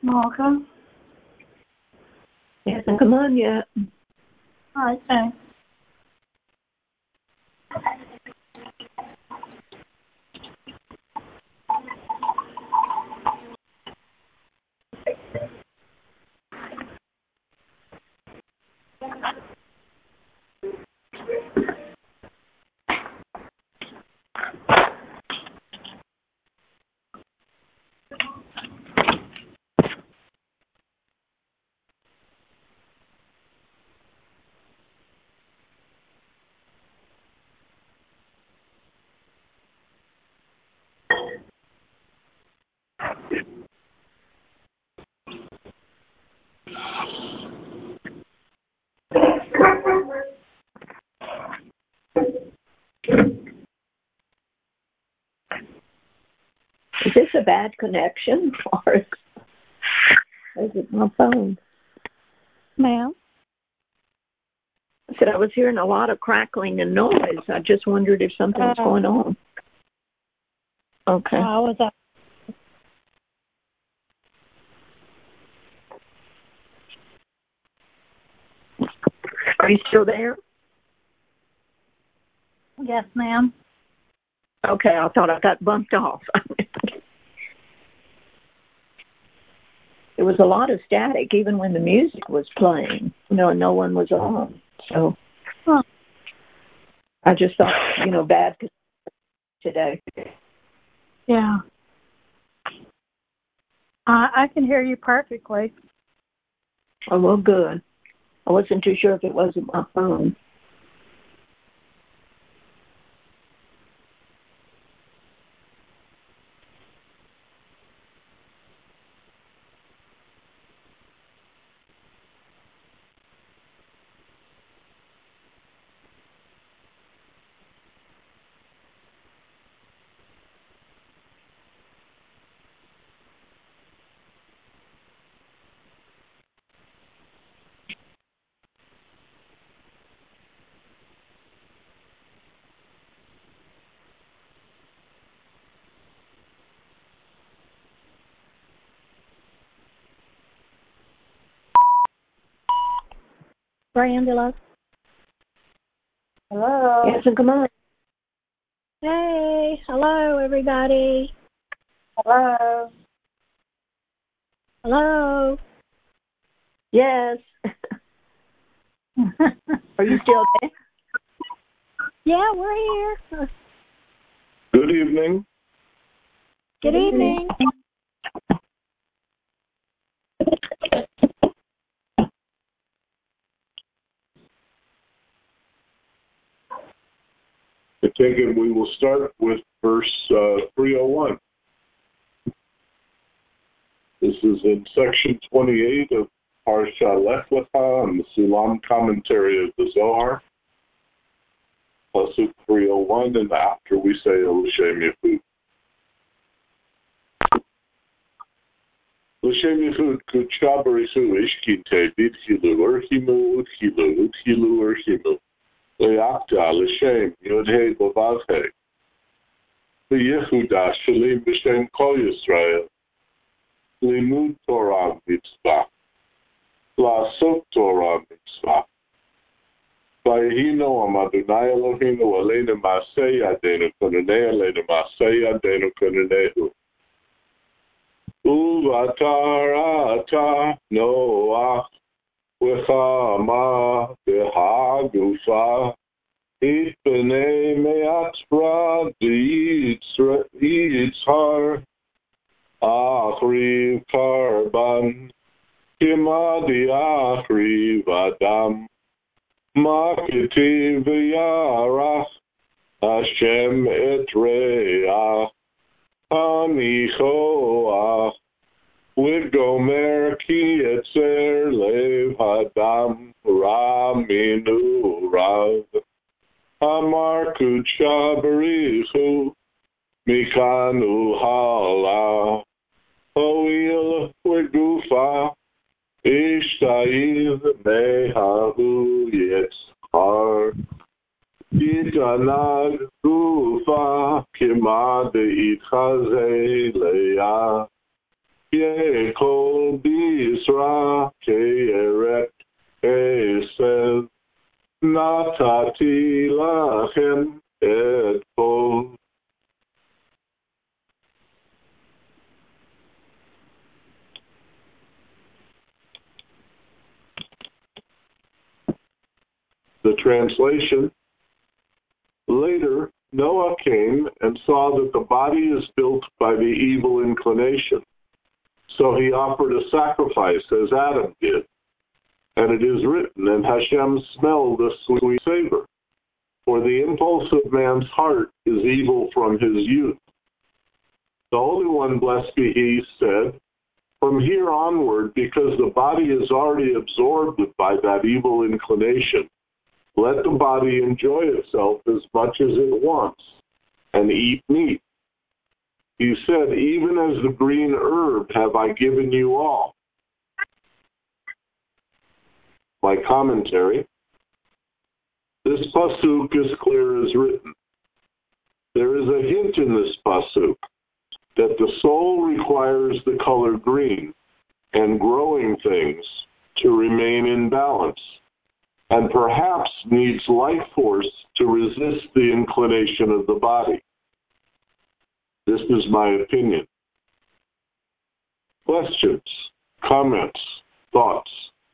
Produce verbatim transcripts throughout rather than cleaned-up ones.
Malcolm? He hasn't come on yet. Oh, okay. Is this a bad connection or is it my phone? Ma'am? I said I was hearing a lot of crackling and noise. I just wondered if something was Uh, going on. Okay. I was up. Are you still there? Yes, ma'am. Okay, I thought I got bumped off. There was a lot of static even when the music was playing. You know, no one was on. So Huh. I just thought, you know, bad today. Yeah. Uh, I can hear you perfectly. Oh, well, good. I wasn't too sure if it wasn't my phone. Brandula? Hello? Yes, and come on. Hey, hello, everybody. Hello? Hello? Yes. Are you still there? Yeah, we're here. Good evening. Good evening. I take it we will start with verse uh, three oh one. This is in section twenty-eight of Parsha Lech Lecha and the Sulam commentary of the Zohar. Pasuk three oh one, and after we say L'Shem Yechud. L'Shem Yechud Kutsha Barichu Ishkite Vidchilu Urchimu Udchilu Udchilu Urchimu Le'akta L'Shem Yodhei Bavavhei L'Yehuda Shalim B'Shem Kol Yisrael Limud Torah Mitzvah La'asot Torah Mitzvah Vayihino Am Adonai Eloheinu Aleinu Ma'aseh Yadeinu Kononei Aleinu Ma'aseh Yadeinu Kononehu Uvatar Ata Noach V'chama V'hagufa Ifnei Me'atzra Yitzhar Achriv Karban Kimadi Achriv Adam Makiti V'yarach Hashem Etreach Anichoach V'gomer Ki Etzer Lev Hadam Raminu Rav Amar Kutsha Barichu Mikanu Hala Hoil V'gufa Ishtayiv Mehahu Yitzhar Yitanag Gufa Kimad Itchaze Leah Ye kol b'Yisra ke'eret esel natati lachem et kol. The translation: later, Noah came and saw that the body is built by the evil inclination. So he offered a sacrifice as Adam did. And it is written, and Hashem smelled a sweet savor. For the impulse of man's heart is evil from his youth. The Holy One, blessed be he, said, from here onward, because the body is already absorbed by that evil inclination, let the body enjoy itself as much as it wants and eat meat. He said, even as the green herb have I given you all. My commentary: this pasuk is clear as written. There is a hint in this pasuk that the soul requires the color green and growing things to remain in balance, and perhaps needs life force to resist the inclination of the body. This is my opinion. Questions, comments, thoughts?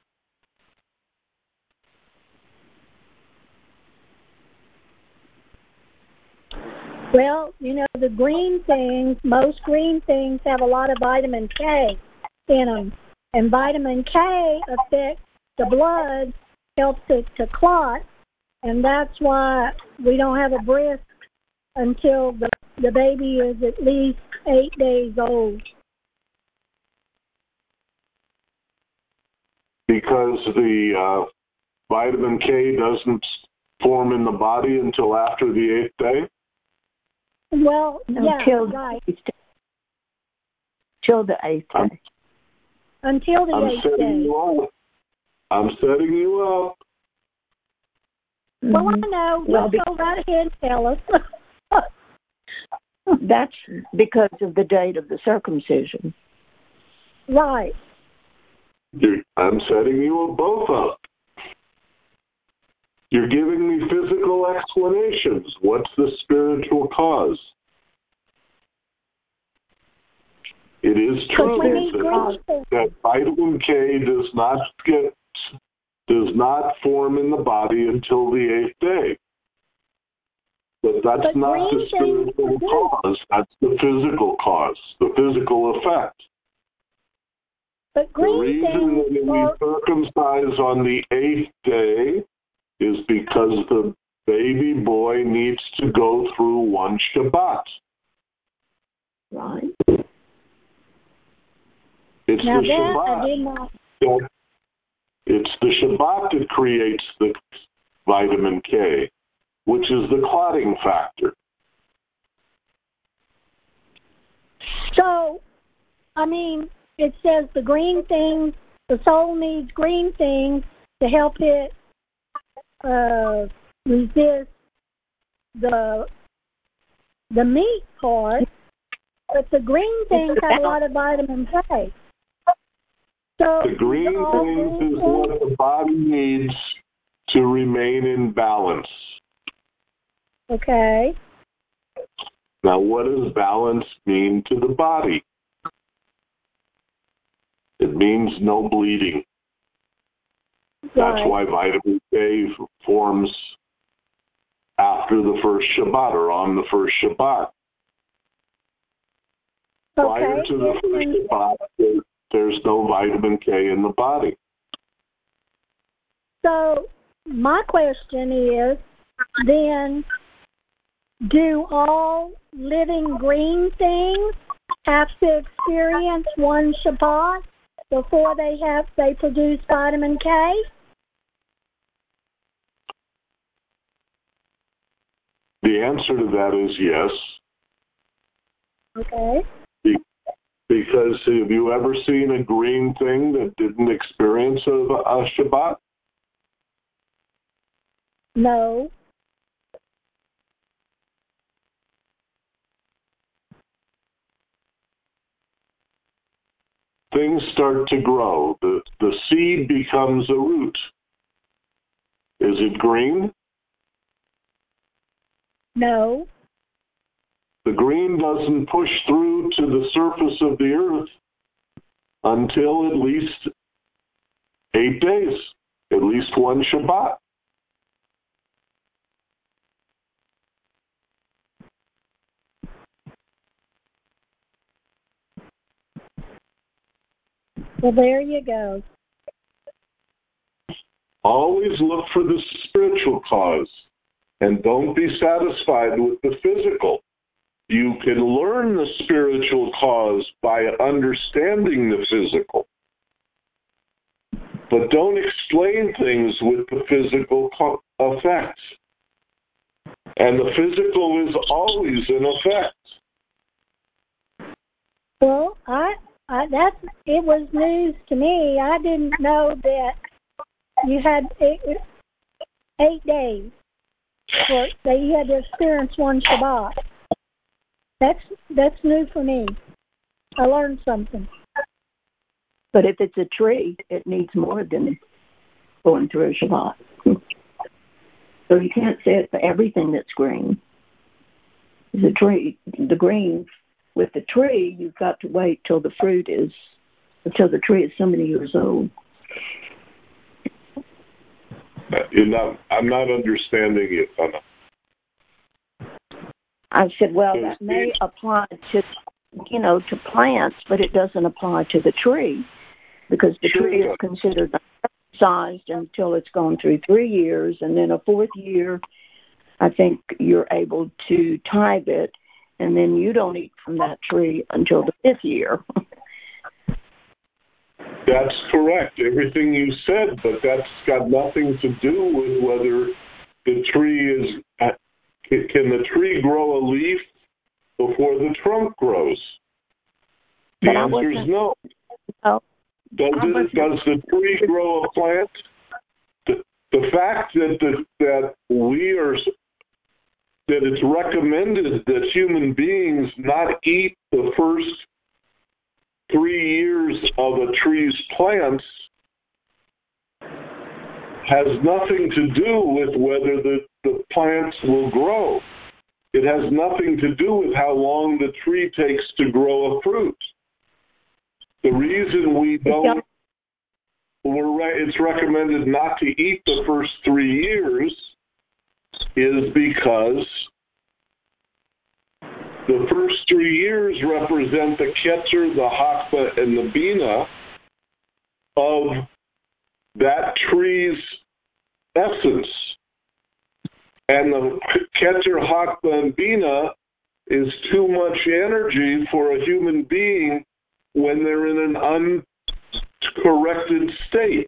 Well, you know, the green things, most green things have a lot of vitamin K in them. And vitamin K affects the blood, helps it to clot, and that's why we don't have a breast until the, the baby is at least eight days old. Because the uh, vitamin K doesn't form in the body until after the eighth day? Well, yeah, until right. Until the eighth day. I'm, until the I'm eighth setting day. You up. I'm setting you up. Well, Mm-hmm. I know. Well, Just go right ahead and tell us. That's because of the date of the circumcision. Right. You're, I'm setting you both up. You're giving me physical explanations. What's the spiritual cause? It is true that, that vitamin K does not get does not form in the body until the eighth day. But that's but not the spiritual cause. That's the physical cause, the physical effect. But the reason that we circumcise on the eighth day is because the baby boy needs to go through one Shabbat. Right. It's now the that Shabbat. I did not. That, it's the Shabbat that creates the vitamin K, which is the clotting factor. So, I mean, it says the green things, the soul needs green things to help it uh, resist the the meat part, but the green things have a lot of vitamin K. So the green things is what the body needs to remain in balance. Okay. Now, what does balance mean to the body? It means no bleeding. That's Right. why vitamin K forms after the first Shabbat or on the first Shabbat. Prior Okay. to the first Shabbat, there, there's no vitamin K in the body. So my question is, then, do all living green things have to experience one Shabbat before they have they produce vitamin K? The answer to that is yes. Okay. Because have you ever seen a green thing that didn't experience a, a Shabbat? No. things start to grow. The, the seed becomes a root. Is it green? No. The green doesn't push through to the surface of the earth until at least eight days, at least one Shabbat. Well, there you go. Always look for the spiritual cause, and don't be satisfied with the physical. You can learn the spiritual cause by understanding the physical. But don't explain things with the physical co- effects. And the physical is always an effect. Well, I, I that's it was news to me. I didn't know that you had eight, eight days for that you had to experience one Shabbat. That's that's new for me. I learned something. But if it's a tree, it needs more than going through a Shabbat. So you can't say it for everything that's green. The tree, the green, with the tree, you've got to wait till the fruit is, until the tree is so many years old. You're not, I'm not understanding it, Anna. I said, well, that may apply to, you know, to plants, but it doesn't apply to the tree because the Sure tree is considered sized until it's gone through three years, and then a fourth year, I think you're able to tithe it, and then you don't eat from that tree until the fifth year. That's correct, everything you said, but that's got nothing to do with whether the tree is, can the tree grow a leaf before the trunk grows? The But answer is no. no. Does, it, does the tree grow a plant? The, the fact that the, that we are, that it's recommended that human beings not eat the first three years of a tree's plants has nothing to do with whether the, the plants will grow. It has nothing to do with how long the tree takes to grow a fruit. The reason we don't, we're re- it's recommended not to eat the first three years is because the first three years represent the Ketzer, the Hakba, and the Bina of that tree's essence. And the Ketzer, Hakba, and Bina is too much energy for a human being when they're in an uncorrected state.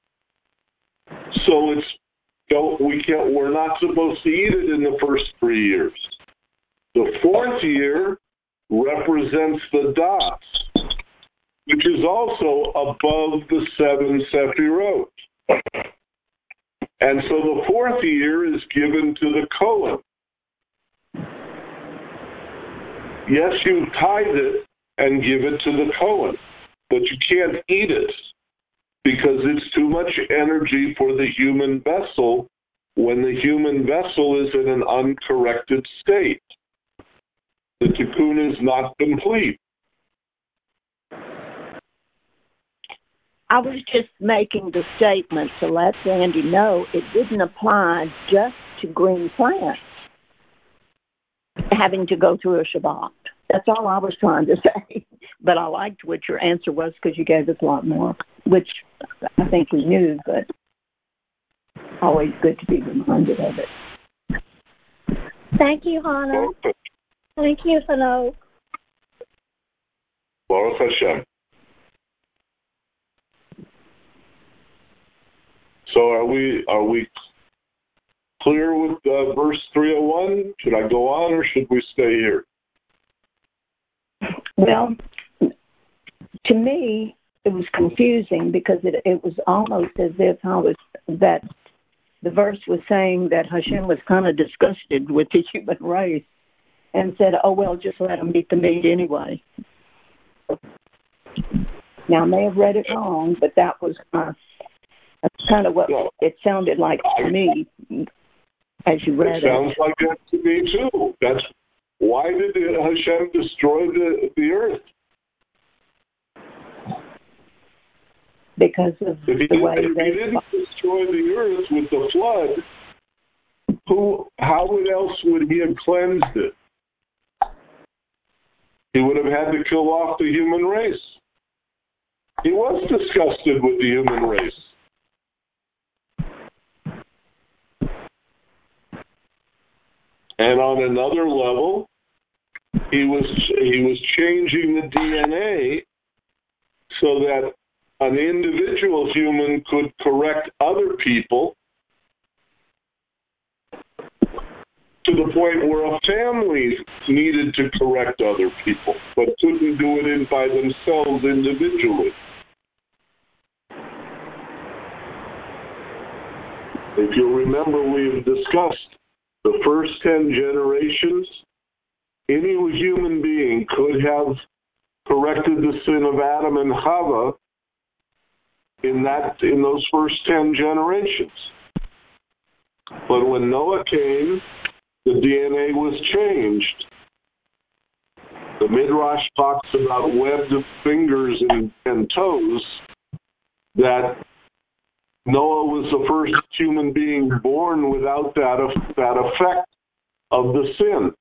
So it's don't we can't we're not supposed to eat it in the first three years. The fourth year represents the dots, which is also above the seven Sefirot. And so the fourth year is given to the Kohen. Yes, you tithe it and give it to the Kohen, but you can't eat it because it's too much energy for the human vessel when the human vessel is in an uncorrected state. The tikkun is not complete. I was just making the statement to let Sandy know it didn't apply just to green plants having to go through a Shabbat. That's all I was trying to say. But I liked what your answer was because you gave us a lot more, which I think we knew, but always good to be reminded of it. Thank you, Hannah. Thank you, Hanoch. Baruch Hashem. So are we are we clear with uh, verse three oh one? Should I go on or should we stay here? Well, to me, it was confusing because it, it was almost as if I was that the verse was saying that Hashem was kind of disgusted with the human race and said, oh, well, just let them eat the meat anyway. Now, I may have read it wrong, but that was uh, that's kind of what it sounded like to me as you read it. It sounds like that to me, too. That's why did Hashem destroy the, the earth? Because of if he, the way if they... he didn't destroy the earth with the flood, who? How else would he have cleansed it? He would have had to kill off the human race. He was disgusted with the human race. And on another level, he was he was changing the D N A so that an individual human could correct other people to the point where a family needed to correct other people, but couldn't do it in by themselves individually. If you'll remember, we've discussed the first ten generations, any human being could have corrected the sin of Adam and Chava in that in those first ten generations. But when Noah came, the D N A was changed. The Midrash talks about webbed fingers and, and toes, that Noah was the first human being born without that, that effect of the sin.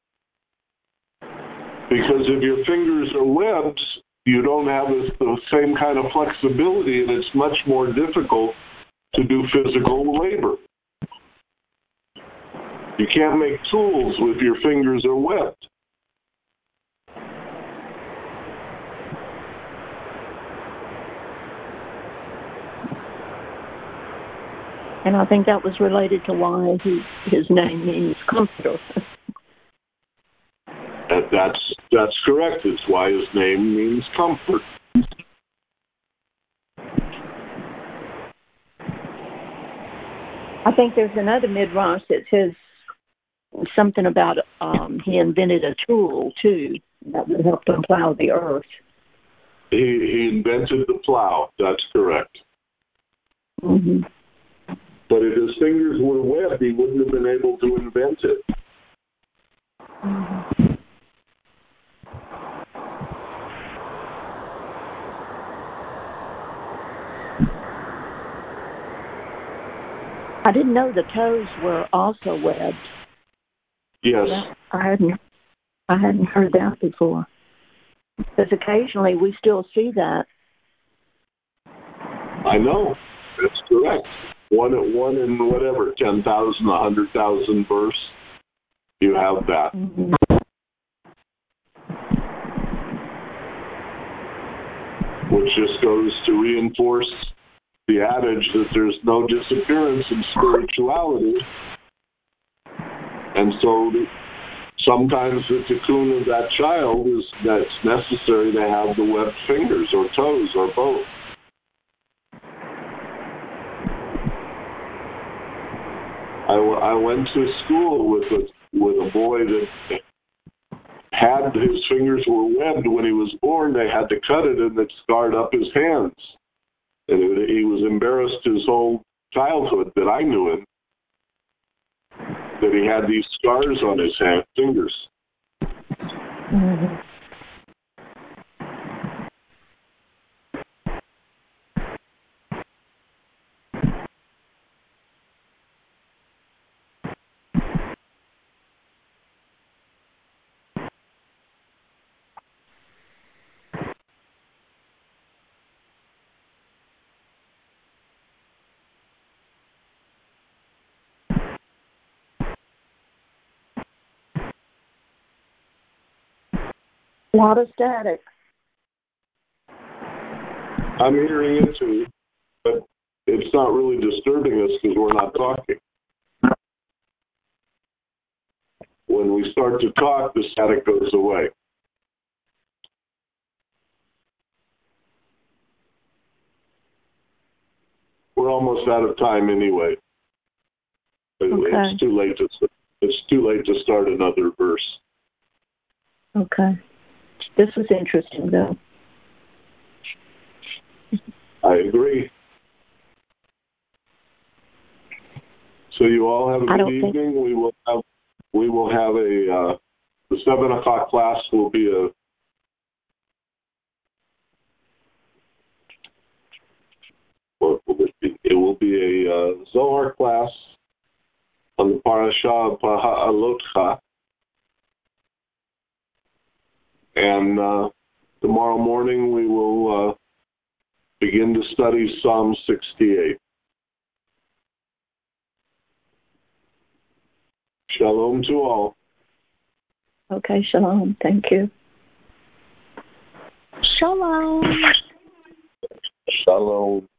Because if your fingers are webbed, you don't have the same kind of flexibility, and it's much more difficult to do physical labor. You can't make tools if your fingers are webbed. And I think that was related to why he, his name means comforter. That, that's that's correct. It's why his name means comfort. I think there's another midrash that says something about um, he invented a tool too that would help him plow the earth. He he invented the plow. That's correct. Mm-hmm. But if his fingers were webbed, he wouldn't have been able to invent it. Mm-hmm. I didn't know the toes were also webbed. Yes. I hadn't I hadn't heard that before. Because occasionally we still see that. I know. That's correct. One at one in whatever, ten thousand, a hundred thousand verse, you have that. Mm-hmm. Which just goes to reinforce the adage that there's no disappearance in spirituality. And so sometimes the tikkun of that child is that it's necessary to have the webbed fingers or toes or both. I, I went to school with a, with a boy that had his fingers were webbed when he was born. They had to cut it, and it scarred up his hands. And it, he was embarrassed his whole childhood that I knew him, that he had these scars on his hand, fingers. Mm-hmm. A lot of static. I'm hearing it too, but it's not really disturbing us because we're not talking. When we start to talk, the static goes away. We're almost out of time anyway. Okay. It's too late to it's too late to start another verse. Okay. This was interesting, though. I agree. So you all have a I good don't evening. think- We will have we will have a uh, the seven o'clock class will be a what will it be? It will be a uh, Zohar class on the parasha of Ha'alotcha, and uh, tomorrow morning we will uh, begin to study Psalm sixty-eight. Shalom to all. Okay, shalom. Thank you. Shalom. Shalom.